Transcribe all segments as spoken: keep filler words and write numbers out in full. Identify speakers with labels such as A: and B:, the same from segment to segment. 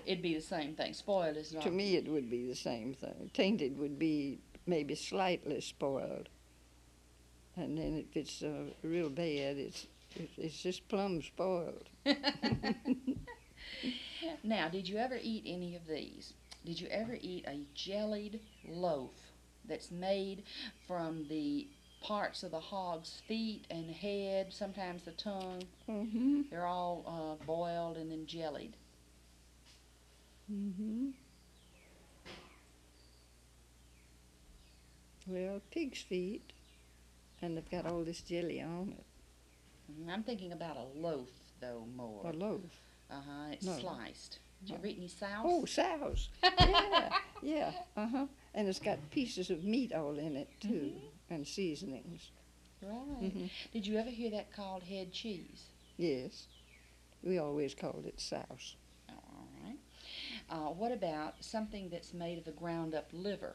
A: It'd be the same thing. Spoiled is not.
B: To me, it would be the same thing. Tainted would be maybe slightly spoiled. And then if it's uh, real bad, it's it's just plumb spoiled.
A: Now, did you ever eat any of these? Did you ever eat a jellied loaf that's made from the parts of the hog's feet and head, sometimes the tongue?
B: Mm-hmm.
A: They're all uh, boiled and then jellied.
B: Mm-hmm. Well, pig's feet, and they've got all this jelly on it.
A: Mm, I'm thinking about a loaf, though, more.
B: A loaf.
A: Uh-huh, it's
B: No.
A: sliced. Did you
B: No.
A: ever eat any souse?
B: Oh, souse. Yeah, yeah, uh-huh. And it's got pieces of meat all in it, too,
A: mm-hmm.
B: and seasonings.
A: Right.
B: Mm-hmm.
A: Did you ever hear that called head cheese?
B: Yes. We always called it souse.
A: All right. Uh, what about something that's made of a ground up liver?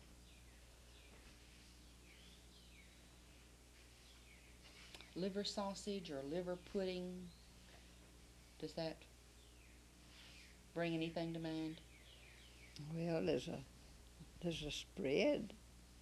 A: Liver sausage or liver pudding? Does that bring anything to mind?
B: Well, there's a there's a spread,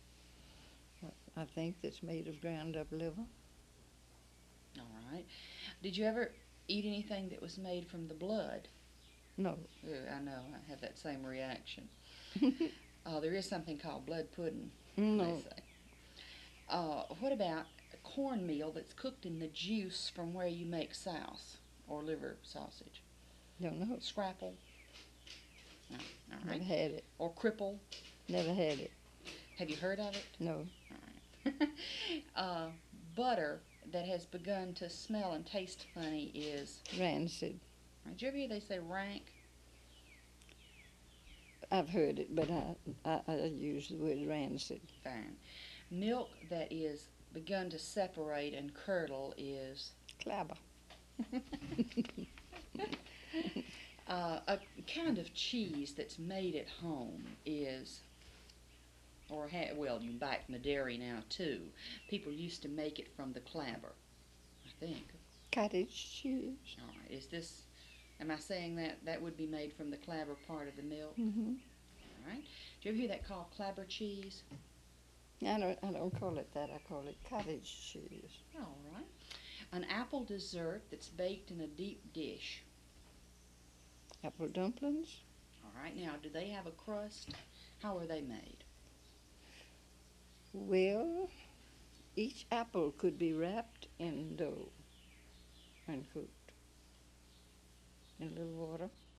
B: I think, that's made of ground up liver.
A: All right. Did you ever eat anything that was made from the blood?
B: No.
A: Ugh, I know, I have that same reaction. uh, there is something called blood pudding,
B: No.
A: they say. Uh, what about cornmeal that's cooked in the juice from where you make souse or liver sausage?
B: Don't know.
A: Scrapple? No. All right.
B: Never had it.
A: Or cripple?
B: Never had it.
A: Have you heard of it?
B: No.
A: All right. uh, butter that has begun to smell and taste funny is?
B: Rancid.
A: Did you ever hear they say rank?
B: I've heard it, but I, I, I use the word rancid.
A: Fine. Milk that is begun to separate and curdle is?
B: Clabber.
A: uh, a kind of cheese that's made at home is, or ha- well, you can buy it from the dairy now too. People used to make it from the clabber, I think.
B: Cottage cheese.
A: All right. Is this? Am I saying that that would be made from the clabber part of the milk?
B: Mm-hmm.
A: All right. Do you ever hear that called clabber cheese?
B: I don't, I don't call it that. I call it cottage cheese.
A: All right. An apple dessert that's baked in a deep dish.
B: Apple dumplings.
A: All right. Now, do they have a crust? How are they made?
B: Well, each apple could be wrapped in dough and cooked in a little water.